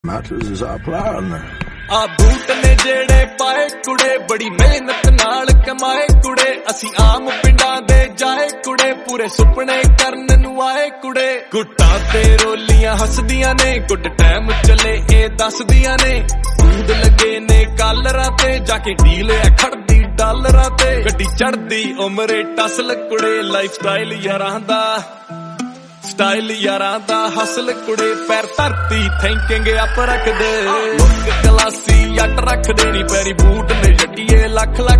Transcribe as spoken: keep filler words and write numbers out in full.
Matters is our plan. आ boot ने जेड़े पाए कुड़े बड़ी मेहनत नाल कमाए कुड़े असी आम पिंडां दे जाए कुड़े पूरे सुपने करन नू आए कुड़े गुट्टां ते रोलियां हसदियां ने गुड टाइम चले ए दसदियां ने कूद लगे ने कालरां ते जाके डील है खड़दी डालरां ते गड्डी चढ़दी उमरे टसल कुड़े लाइफ स्टाइल यारां दा स्टाइल यारां दा हसल कुड़े पैर धरती थिंकिंग अप रख दे क्लासी जट रख देनी पैरी बूट ने जट्टिए लख लख